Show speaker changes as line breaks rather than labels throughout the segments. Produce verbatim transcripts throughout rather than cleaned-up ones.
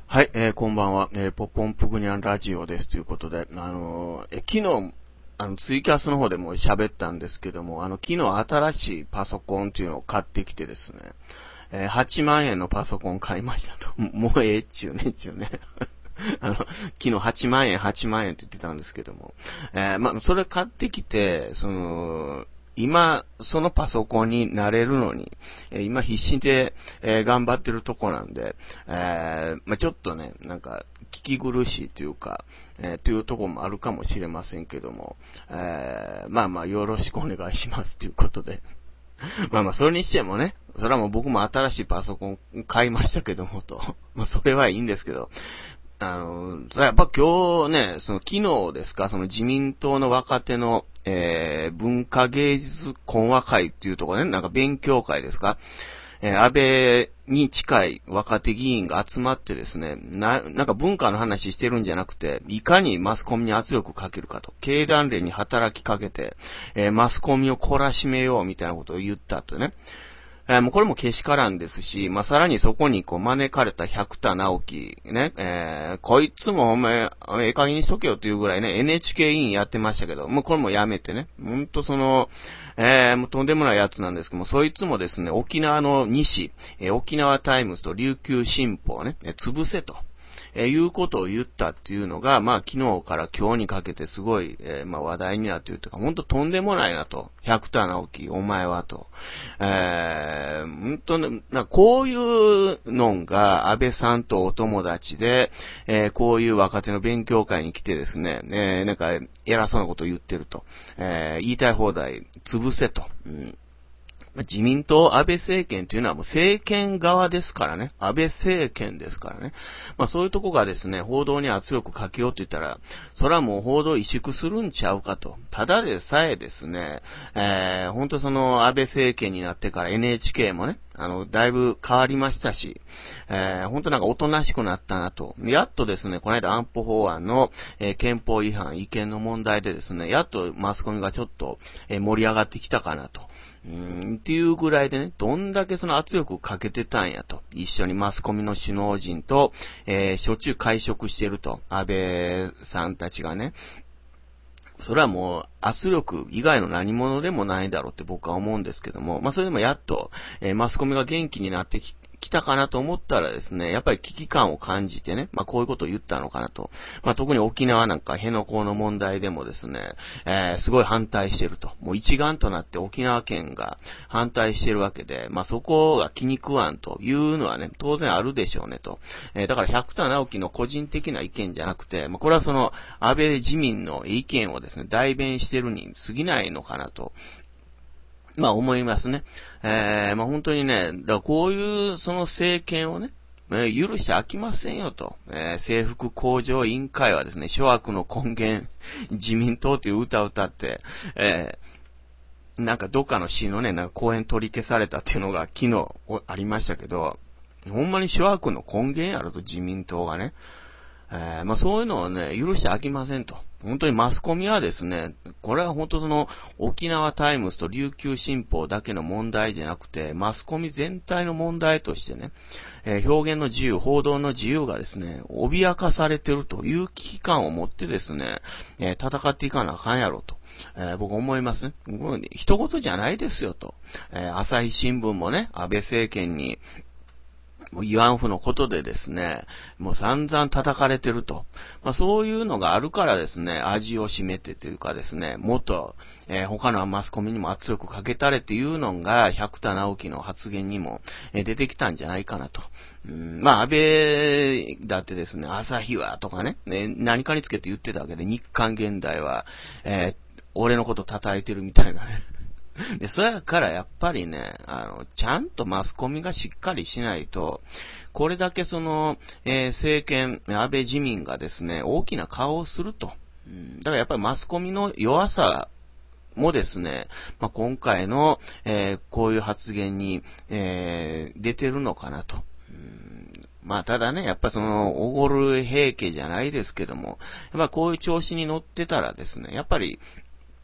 はい、えー、こんばんは、えー、ポポンプグニャンラジオですということで、あのー、え昨日、あの、ツイキャスの方でも喋ったんですけども、あの、昨日新しいパソコンっていうのを買ってきてですね、えー、はちまんえんのパソコン買いましたと。もうええっちゅうねっちゅうね。あの、昨日はちまんえん、はちまんえんって言ってたんですけども、えー、まあ、それ買ってきて、その、今、そのパソコンになれるのに、えー、今必死で、えー、頑張ってるとこなんで、えー、まあ、ちょっとね、なんか、聞き苦しいというか、えー、というところもあるかもしれませんけども、えー、まあまあ、よろしくお願いしますということで。まあまあ、それにしてもね、それはもう僕も新しいパソコン買いましたけどもと、まあそれはいいんですけど、あの、やっぱ今日ね、その昨日ですか、その自民党の若手の、えー、文化芸術懇話会っていうところね、なんか勉強会ですか、えー、安倍に近い若手議員が集まってですね、な、なんか文化の話してるんじゃなくて、いかにマスコミに圧力をかけるかと、経団連に働きかけて、えー、マスコミを懲らしめようみたいなことを言ったとね。えー、もうこれもけしからんですし、まあ、さらにそこにこう招かれた百田直樹、ね、えー、こいつもお前、ええ加減にしとけよっていうぐらいね、エヌエイチケー 委員やってましたけど、もうこれもやめてね、ほんとその、えー、もうとんでもないやつなんですけども、そいつもですね、沖縄の西、えー、沖縄タイムズと琉球新報をね、えー、潰せと。えー、いうことを言ったっていうのが、まあ昨日から今日にかけてすごい、えー、まあ話題になっているというか、ほんととんでもないなと。百田直樹、お前はと。えー、ほんとね、なこういうのが安倍さんとお友達で、えー、こういう若手の勉強会に来てですね、えー、なんか偉そうなことを言ってると。えー、言いたい放題、潰せと。うん自民党安倍政権というのはもう政権側ですからね。安倍政権ですからね。まあそういうとこがですね、報道に圧力かけようと言ったら、それはもう報道萎縮するんちゃうかと。ただでさえですね、えー、本当その安倍政権になってから エヌエイチケー もね、あの、だいぶ変わりましたし、えー、本当なんかおとなしくなったなと。やっとですね、この間安保法案の、えー、憲法違反、違憲の問題でですね、やっとマスコミがちょっと、えー、盛り上がってきたかなと。うーんっていうぐらいでね、どんだけその圧力をかけてたんやと。一緒にマスコミの首脳陣と、えー、しょっちゅう会食してると。安倍さんたちがね。それはもう圧力以外の何者でもないだろうって僕は思うんですけども、まあそれでもやっと、えー、マスコミが元気になってき来たかなと思ったらですね、やっぱり危機感を感じてね、まあこういうことを言ったのかなと。まあ特に沖縄なんか辺野古の問題でもですね、えー、すごい反対してると。もう一丸となって沖縄県が反対してるわけで、まあそこが気に食わんというのはね、当然あるでしょうねと。えー、だから百田直樹の個人的な意見じゃなくて、まあこれはその安倍自民の意見をですね、代弁してるに過ぎないのかなと。まあ思いますね。えー、まあ本当にね、だからこういうその政権をね、えー、許して飽きませんよと。えー、制服向上委員会はですね、諸悪の根源、自民党という歌を歌って、えー、なんかどっかの市のね、なんか公演取り消されたっていうのが昨日ありましたけど、ほんまに諸悪の根源やろと自民党がね。えー、まあそういうのをね、許して飽きませんと。本当にマスコミはですね、これは本当その沖縄タイムズと琉球新報だけの問題じゃなくて、マスコミ全体の問題としてね、えー、表現の自由、報道の自由がですね、脅かされてるという危機感を持ってですね、えー、戦っていかなあかんやろと。えー、僕思いますね。一言じゃないですよと。えー、朝日新聞もね、安倍政権に、もう慰安婦のことでですね、もう散々叩かれてると。まあそういうのがあるからですね、味を占めてというかですね、もっと、えー、他のマスコミにも圧力かけたれっていうのが、百田直樹の発言にも、えー、出てきたんじゃないかなと。うんまあ安倍だってですね、朝日はとかね、ね何かにつけて言ってたわけで、日刊現代は、えー、俺のこと叩いてるみたいなね。で、そやからやっぱりね、あの、ちゃんとマスコミがしっかりしないと、これだけその、えー、政権、安倍自民がですね、大きな顔をすると。うん、だからやっぱりマスコミの弱さもですね、まあ、今回の、えー、こういう発言に、えー、出てるのかなと。うんまあ、ただね、やっぱその、おごる平家じゃないですけども、やっぱこういう調子に乗ってたらですね、やっぱり、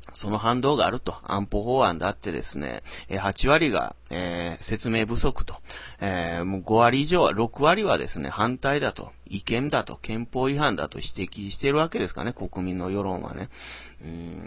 その反動があると。安保法案だってですね、はち割が、えー、説明不足と。えー、もうご割以上は、ろく割はですね、反対だと。違憲だと。憲法違反だと指摘しているわけですかね、国民の世論はね。うん、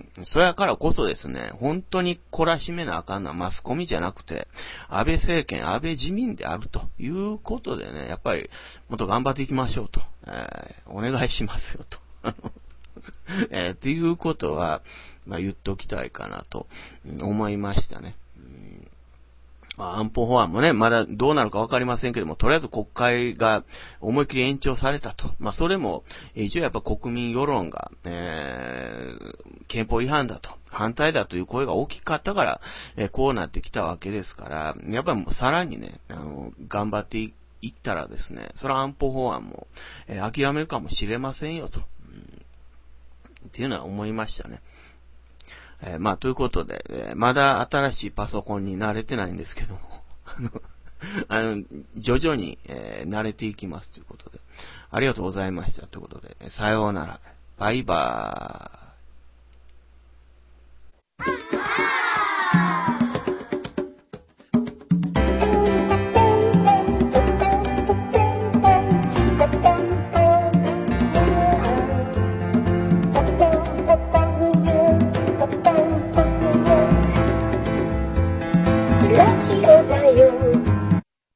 そやからこそですね、本当に懲らしめなあかんのはマスコミじゃなくて、安倍政権、安倍自民であるということでね、やっぱり、もっと頑張っていきましょうと。えー、お願いしますよと。えー、っていうことは、まあ、言っておきたいかなと思いましたね。うんまあ、安保法案もね、まだどうなるかわかりませんけども、とりあえず国会が思いっきり延長されたと。まあ、それも、一応やっぱ国民世論が、えー、憲法違反だと、反対だという声が大きかったから、えー、こうなってきたわけですから、やっぱりもうさらにね、あの、頑張っていったらですね、それは安保法案も、えー、諦めるかもしれませんよと。っていうのは思いましたね。えー、まあ、ということで、えー、まだ新しいパソコンに慣れてないんですけども、あの、あの徐々に、えー、慣れていきますということで、ありがとうございましたということで、さようなら、バイバーイ。